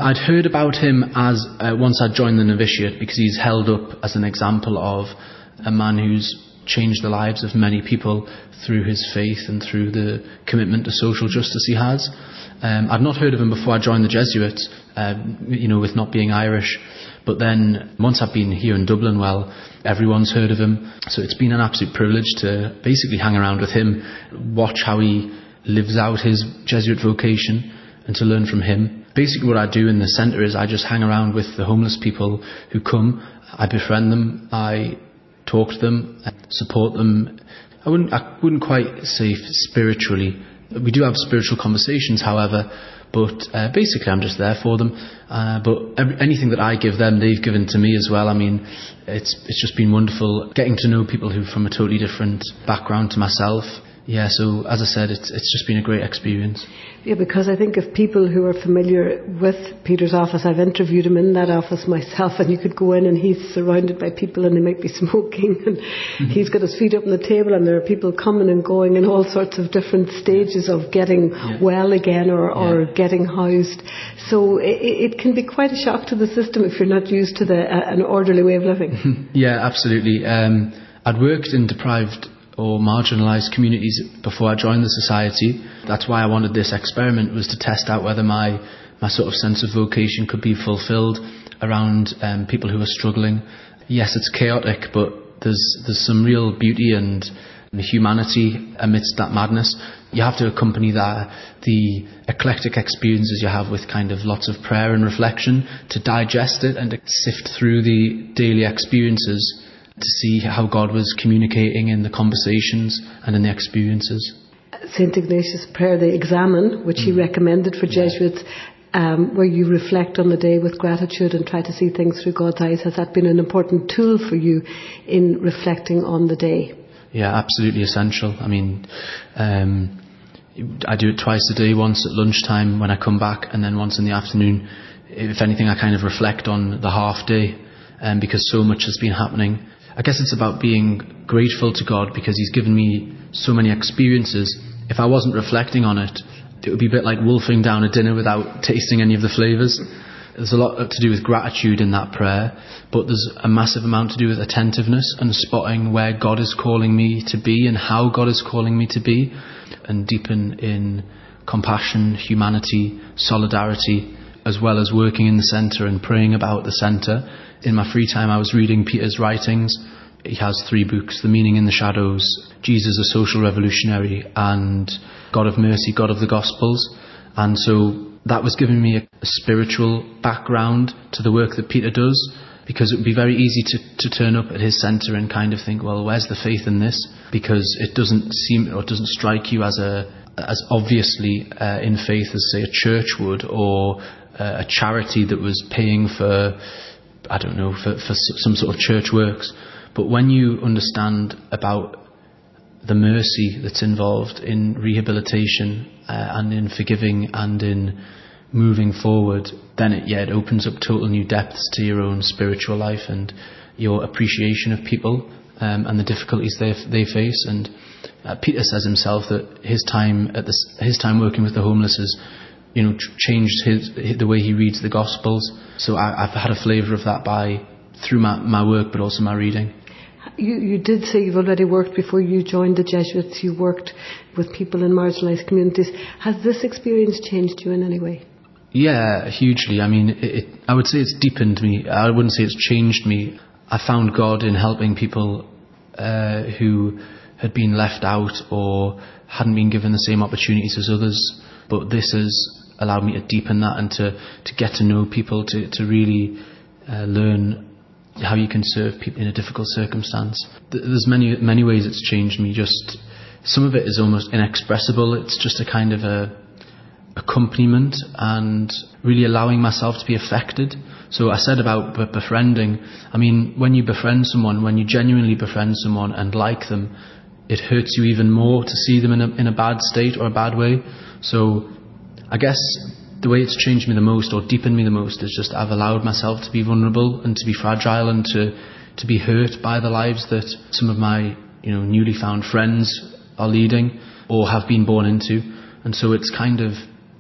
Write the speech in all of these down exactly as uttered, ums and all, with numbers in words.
I'd heard about him as uh, once I'd joined the novitiate, because he's held up as an example of a man who's changed the lives of many people through his faith and through the commitment to social justice he has. Um, I'd not heard of him before I joined the Jesuits, uh, you know, with not being Irish. But then once I've been here in Dublin, well, everyone's heard of him. So it's been an absolute privilege to basically hang around with him, watch how he lives out his Jesuit vocation, and to learn from him. Basically what I do in the centre is I just hang around with the homeless people who come. I befriend them, I talk to them, support them. I wouldn't, I wouldn't quite say spiritually. We do have spiritual conversations, however, but uh, basically I'm just there for them. Uh, but every, anything that I give them, they've given to me as well. I mean, it's it's just been wonderful getting to know people who are from a totally different background to myself. Yeah, so as I said, it's it's just been a great experience. Yeah, because I think if people who are familiar with Peter's office, I've interviewed him in that office myself, and you could go in and he's surrounded by people and they might be smoking, and mm-hmm. he's got his feet up on the table, and there are people coming and going in all sorts of different stages of getting yeah. well again or, yeah. or getting housed. So it, it can be quite a shock to the system if you're not used to the uh, an orderly way of living. Yeah, absolutely. Um, I'd worked in deprived or marginalised communities before I joined the society. That's why I wanted this experiment, was to test out whether my, my sort of sense of vocation could be fulfilled around um, people who are struggling. Yes, it's chaotic, but there's there's some real beauty and humanity amidst that madness. You have to accompany that, the eclectic experiences you have, with kind of lots of prayer and reflection to digest it and to sift through the daily experiences to see how God was communicating in the conversations and in the experiences. Saint Ignatius' prayer, the Examen, which mm. he recommended for yeah. Jesuits, um, where you reflect on the day with gratitude and try to see things through God's eyes, has that been an important tool for you in reflecting on the day? Yeah, absolutely essential. I mean, um, I do it twice a day, once at lunchtime when I come back, and then once in the afternoon. If anything, I kind of reflect on the half day, um, because so much has been happening. I guess it's about being grateful to God because he's given me so many experiences. If I wasn't reflecting on it, it would be a bit like wolfing down a dinner without tasting any of the flavours. There's a lot to do with gratitude in that prayer, but there's a massive amount to do with attentiveness and spotting where God is calling me to be and how God is calling me to be, and deepen in compassion, humanity, solidarity, as well as working in the centre and praying about the centre. In my free time, I was reading Peter's writings. He has three books: The Meaning in the Shadows, Jesus a Social Revolutionary, and God of Mercy, God of the Gospels. And so that was giving me a, a spiritual background to the work that Peter does, because it would be very easy to, to turn up at his centre and kind of think, well, where's the faith in this? Because it doesn't seem, or it doesn't strike you as a as obviously uh, in faith as, say, a church would, or uh, a charity that was paying for, I don't know, for, for some sort of church works. But when you understand about the mercy that's involved in rehabilitation uh, and in forgiving and in moving forward, then it, yeah, it opens up total new depths to your own spiritual life and your appreciation of people um, and the difficulties they they face. And uh, Peter says himself that his time at this, his time working with the homeless has, you know, changed his, the way he reads the Gospels. So I, I've had a flavour of that by through my, my work, but also my reading. You, you did say you've already worked before you joined the Jesuits. You worked with people in marginalised communities. Has this experience changed you in any way? Yeah, hugely. I mean, it, it, I would say it's deepened me. I wouldn't say it's changed me. I found God in helping people uh, who had been left out or hadn't been given the same opportunities as others. But this has allowed me to deepen that and to, to get to know people, to, to really uh, learn how you can serve people in a difficult circumstance. There's many many ways it's changed me. Just some of it is almost inexpressible. It's just a kind of a accompaniment and really allowing myself to be affected. So I said about b- befriending. I mean, when you befriend someone, when you genuinely befriend someone and like them, it hurts you even more to see them in a in a bad state or a bad way. So I guess the way it's changed me the most or deepened me the most is just I've allowed myself to be vulnerable and to be fragile and to, to be hurt by the lives that some of my, you know, newly found friends are leading or have been born into. And so it's kind of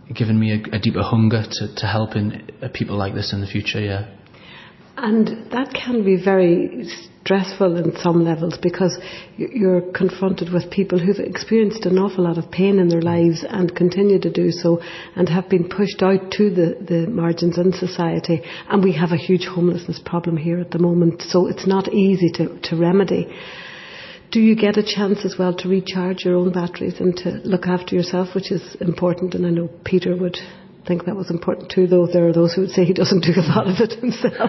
given me a, a deeper hunger to, to help in uh, people like this in the future, yeah. And that can be very stressful in some levels, because you're confronted with people who've experienced an awful lot of pain in their lives and continue to do so, and have been pushed out to the, the margins in society. And we have a huge homelessness problem here at the moment, so it's not easy to, to remedy. Do you get a chance as well to recharge your own batteries and to look after yourself, which is important? And I know Peter would think that was important too, though there are those who would say he doesn't do a lot of it himself.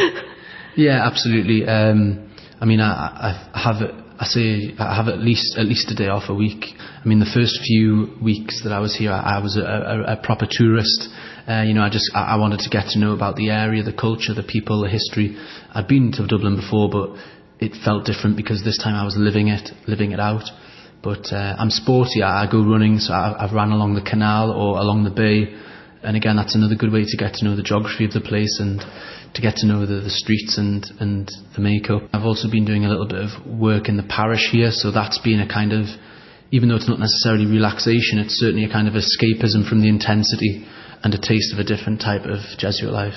Yeah, absolutely. Um, I mean, I, I have I say I have at least at least a day off a week. I mean, the first few weeks that I was here, I, I was a, a, a proper tourist. Uh, you know, I just I, I wanted to get to know about the area, the culture, the people, the history. I'd been to Dublin before, but it felt different because this time I was living it, living it out. But uh, I'm sporty. I, I go running, so I, I've ran along the canal or along the bay. And again, that's another good way to get to know the geography of the place and to get to know the, the streets and, and the makeup. I've also been doing a little bit of work in the parish here, so that's been a kind of, even though it's not necessarily relaxation, it's certainly a kind of escapism from the intensity and a taste of a different type of Jesuit life.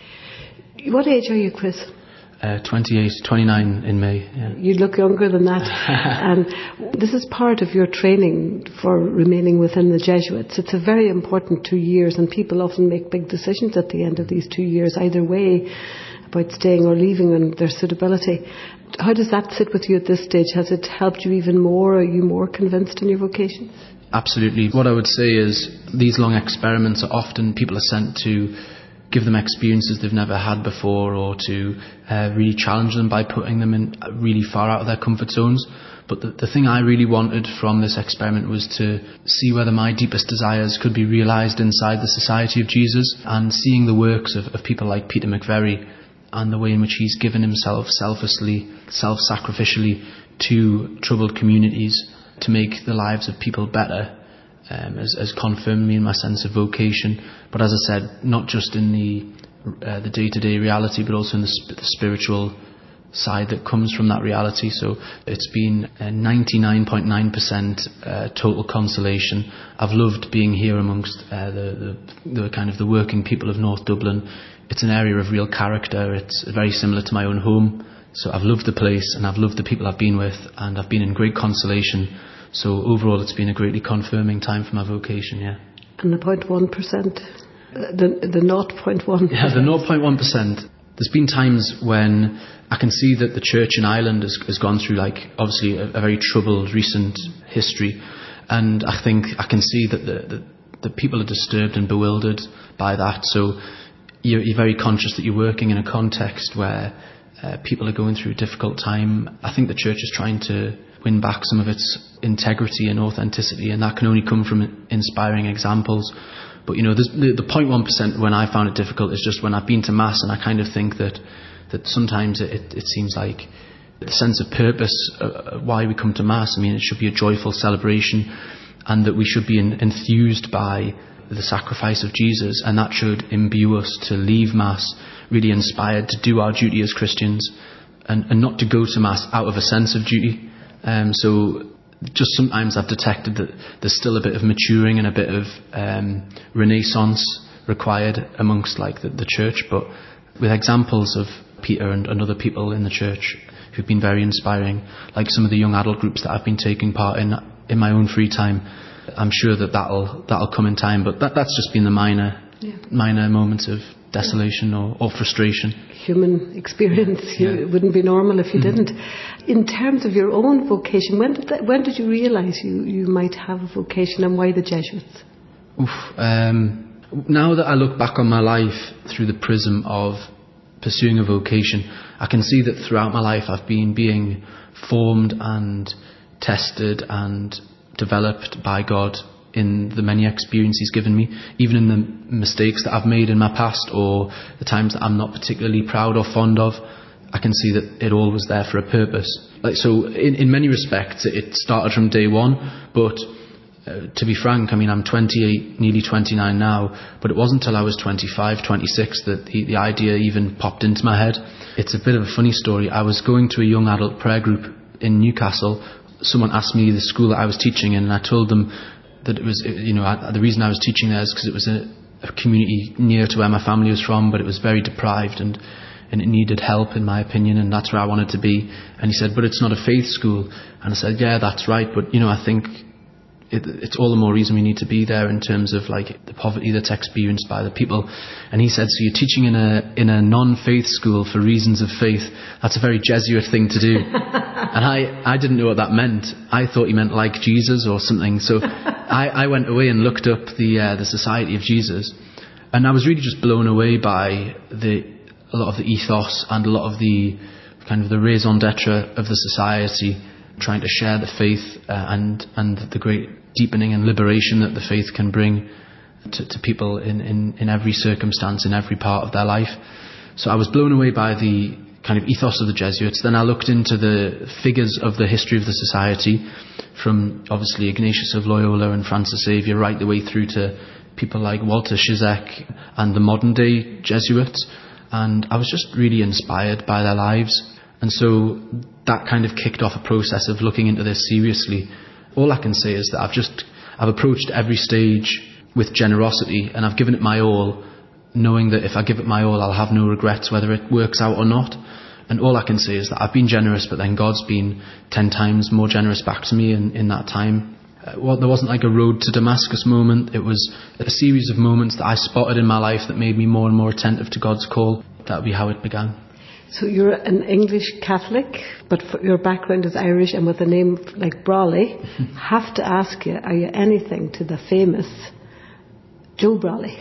What age are you, Chris? Uh, twenty-eight, twenty-nine in May. Yeah. You look younger than that. And this is part of your training for remaining within the Jesuits. It's a very important two years, and people often make big decisions at the end of these two years, either way, about staying or leaving and their suitability. How does that sit with you at this stage? Has it helped you even more? Are you more convinced in your vocation? Absolutely. What I would say is these long experiments are often, people are sent to give them experiences they've never had before, or to uh, really challenge them by putting them in really far out of their comfort zones. But the, the thing I really wanted from this experiment was to see whether my deepest desires could be realised inside the Society of Jesus, and seeing the works of, of people like Peter McVerry and the way in which he's given himself selflessly, self-sacrificially to troubled communities to make the lives of people better. Um, has, has confirmed me in my sense of vocation. But as I said, not just in the uh, the day-to-day reality, but also in the, sp- the spiritual side that comes from that reality. So it's been uh, ninety-nine point nine percent uh, total consolation. I've loved being here amongst uh, the, the, the kind of the working people of North Dublin. It's an area of real character. It's very similar to my own home. So I've loved the place, and I've loved the people I've been with, and I've been in great consolation. So overall, it's been a greatly confirming time for my vocation, yeah. And the zero point one percent? The, the zero point one percent? Yeah, the zero point one percent. There's been times when I can see that the church in Ireland has, has gone through, like, obviously a, a very troubled recent history. And I think I can see that the, the, the people are disturbed and bewildered by that. So you're, you're very conscious that you're working in a context where uh, people are going through a difficult time. I think the church is trying to win back some of its integrity and authenticity, and that can only come from inspiring examples. But you know, the, the zero point one percent when I found it difficult is just when I've been to Mass, and I kind of think that that sometimes it, it seems like the sense of purpose, uh, why we come to Mass. I mean, it should be a joyful celebration, and that we should be in, enthused by the sacrifice of Jesus, and that should imbue us to leave Mass really inspired to do our duty as Christians, and, and not to go to Mass out of a sense of duty. Um, so just sometimes I've detected that there's still a bit of maturing and a bit of um, renaissance required amongst like the, the church, but with examples of Peter and, and other people in the church who've been very inspiring, like some of the young adult groups that I've been taking part in in my own free time. I'm sure that that'll that'll come in time, but that that's just been the minor yeah. minor moments of desolation or, or frustration. Human experience. Yeah. It wouldn't be normal if you mm-hmm. didn't. In terms of your own vocation, when did that, when did you realise you, you might have a vocation, and why the Jesuits? Oof, um, now that I look back on my life through the prism of pursuing a vocation, I can see that throughout my life I've been being formed and tested and developed by God in the many experiences He's given me, even in the mistakes that I've made in my past or the times that I'm not particularly proud or fond of. I can see that it all was there for a purpose. Like so, in, in many respects, it started from day one. But uh, to be frank, I mean, I'm twenty-eight, nearly twenty-nine now. But it wasn't until I was twenty-five, twenty-six that the, the idea even popped into my head. It's a bit of a funny story. I was going to a young adult prayer group in Newcastle. Someone asked me the school that I was teaching in, and I told them that it was, you know, I, the reason I was teaching there is because it was a, a community near to where my family was from, but it was very deprived and and it needed help, in my opinion, and that's where I wanted to be. And he said, but it's not a faith school. And I said, yeah, that's right, but, you know, I think it, it's all the more reason we need to be there in terms of, like, the poverty that's experienced by the people. And he said, so you're teaching in a in a non-faith school for reasons of faith. That's a very Jesuit thing to do. And I, I didn't know what that meant. I thought he meant like Jesus or something. So I, I went away and looked up the uh, the Society of Jesus, and I was really just blown away by the a lot of the ethos and a lot of the kind of the raison d'etre of the society, trying to share the faith uh, and and the great deepening and liberation that the faith can bring to, to people in, in, in every circumstance, in every part of their life. So I was blown away by the kind of ethos of the Jesuits. Then I looked into the figures of the history of the society, from obviously Ignatius of Loyola and Francis Xavier right the way through to people like Walter Zizek and the modern day Jesuits. And I was just really inspired by their lives. And so that kind of kicked off a process of looking into this seriously. All I can say is that I've just, I've approached every stage with generosity, and I've given it my all, knowing that if I give it my all, I'll have no regrets whether it works out or not. And all I can say is that I've been generous, but then God's been ten times more generous back to me in, in that time. Uh, well, there wasn't like a road to Damascus moment. It was a series of moments that I spotted in my life that made me more and more attentive to God's call. That would be how it began. So you're an English Catholic, but for your background is Irish, and with a name like Brawley, have to ask you, are you anything to the famous Joe Brawley?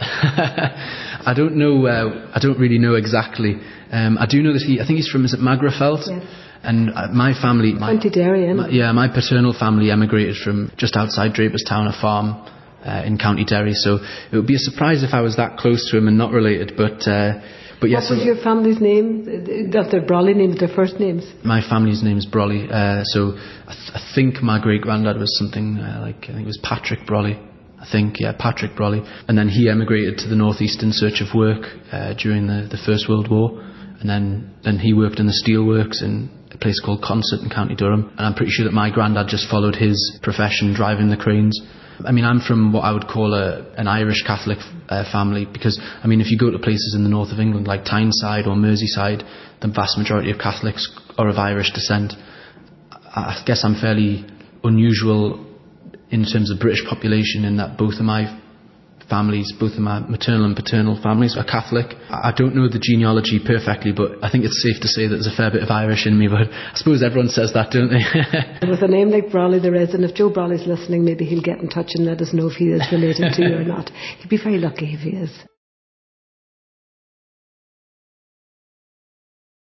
I don't know. Uh, I don't really know exactly. Um, I do know that he. I think he's from. Is it Magherafelt? Yes. And uh, my family, my, County Derry, my, yeah, my paternal family emigrated from just outside Draperstown, a farm uh, in County Derry. So it would be a surprise if I was that close to him and not related. But uh, but yes. What was so your family's name? Not their Brawley names, their first names. My family's name is Brawley. Uh, so I, th- I think my great granddad was something uh, like I think it was Patrick Brawley. I think, yeah, Patrick Brawley. And then he emigrated to the northeast in search of work uh, during the, the First World War. And then, then he worked in the steelworks in a place called Consett in County Durham. And I'm pretty sure that my granddad just followed his profession, driving the cranes. I mean, I'm from what I would call a, an Irish Catholic uh, family, because, I mean, if you go to places in the north of England like Tyneside or Merseyside, the vast majority of Catholics are of Irish descent. I guess I'm fairly unusual in terms of British population in that both of my families, both of my maternal and paternal families are Catholic. I don't know the genealogy perfectly, but I think it's safe to say that there's a fair bit of Irish in me, but I suppose everyone says that, don't they? With a name like Brawley there is, and if Joe Brawley's listening, maybe he'll get in touch and let us know if he is related to you or not. He'd be very lucky if he is.